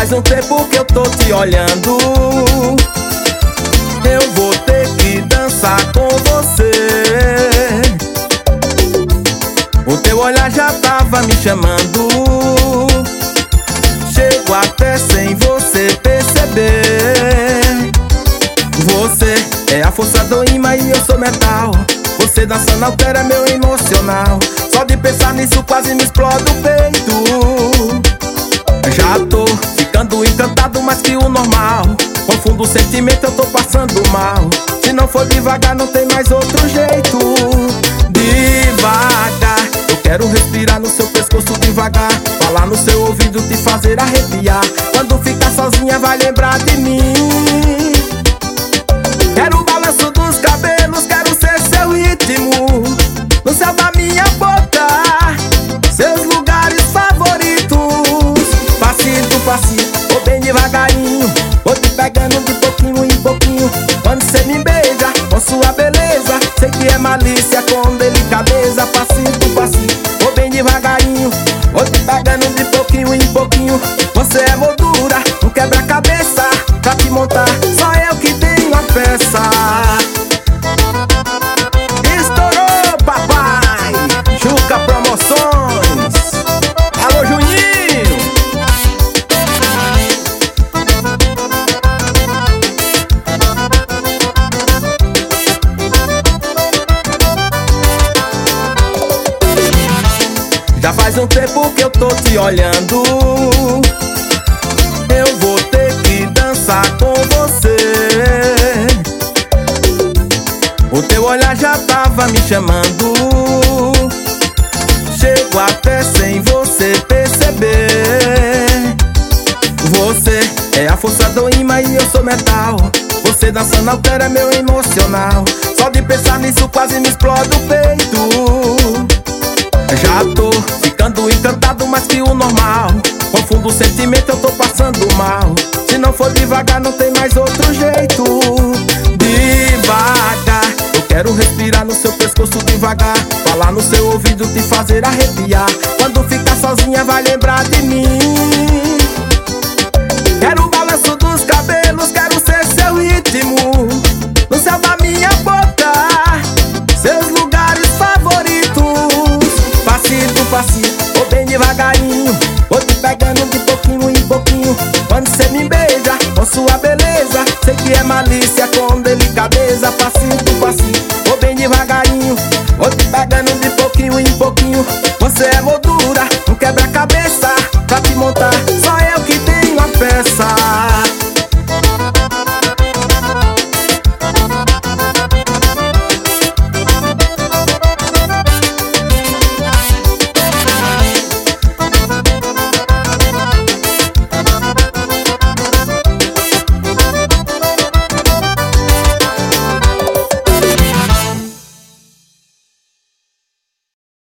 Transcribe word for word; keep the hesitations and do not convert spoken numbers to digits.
faz um tempo que eu tô te olhando. Eu vou ter que dançar com você. O teu olhar já tava me chamando. Chego até sem você perceber. Você é a força do imã e eu sou metal. Você dançando altera meu emocional. Só de pensar nisso quase me explode o peito. Já tô ficando encantado mais que o normal. Confundo o sentimento, eu tô passando mal. Se não for devagar não tem mais outro jeito. Devagar, eu quero respirar no seu pescoço devagar. Falar no seu ouvido, te fazer arrepiar. Quando ficar sozinha vai lembrar de mim. Quero o balanço dos cabelos, quero ser seu ritmo. No céu da minha boca, seus lugares favoritos. Passito, passito, ou bem devagarinho. Vou te pegando de pouquinho em pouquinho. Quando cê me beija, com sua beleza, sei que é malícia com delicadeza. Passito, passito, ou bem devagarinho. Vou te pegando de pouquinho em pouquinho. Você é moldura, um quebra-cabeça. Pra te montar, só eu que tenho a peça. Estourou, papai! Juca Promoções. Alô, Juninho! Já faz um tempo que eu tô te olhando. Eu vou ter que dançar com você. O teu olhar já tava me chamando. Chego até sem você perceber. Você é a força do imã e eu sou metal. Você dançando altera meu emocional. Só de pensar nisso quase me explode o peito. Já tô ficando encantado mais que o normal. Confundo o sentimento, eu tô passando mal. Se não for devagar não tem mais outro jeito. Devagar, eu quero respirar no seu pescoço devagar. Falar no seu ouvido, te fazer arrepiar. Quando ficar sozinha vai lembrar de mim. Quero o balanço dos cabelos, quero ser seu ritmo. No céu da minha boca, seus lugares favoritos. Passito, passito, ou bem devagarinho. Vou te pegando de pouquinho em pouquinho. Quando cê me beija, com sua beleza, sei que é malícia